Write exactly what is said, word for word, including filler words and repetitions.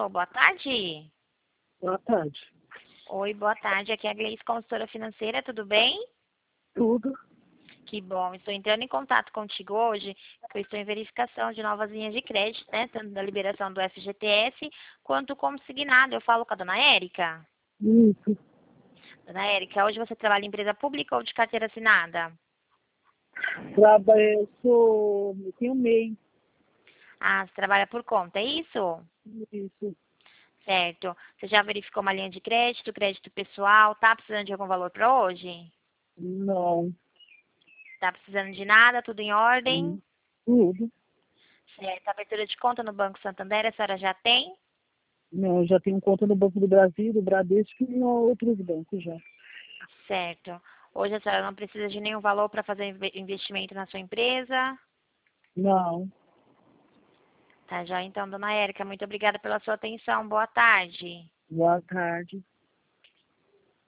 Alô, boa tarde. Boa tarde. Oi, boa tarde. Aqui é a Gleice, consultora financeira, tudo bem? Tudo. Que bom. Estou entrando em contato contigo hoje, porque eu estou em verificação de novas linhas de crédito, né? Tanto da liberação do F G T S, quanto consignado. Eu falo com a dona Érica. Isso. Dona Érica, hoje você trabalha em empresa pública ou de carteira assinada? Trabalho, eu sou. Eu tenho MEI. Ah, você trabalha por conta, é isso? Isso. Certo. Você já verificou uma linha de crédito, crédito pessoal? Tá precisando de algum valor para hoje? Não. Tá precisando de nada? Tudo em ordem? Hum, Tudo. Certo. Abertura de conta no Banco Santander, a senhora já tem? Não, eu já tenho conta no Banco do Brasil, do Bradesco e em outros bancos já. Certo. Hoje a senhora não precisa de nenhum valor para fazer inve- investimento na sua empresa? Não. Tá já então, dona Érica, muito obrigada pela sua atenção. Boa tarde. Boa tarde.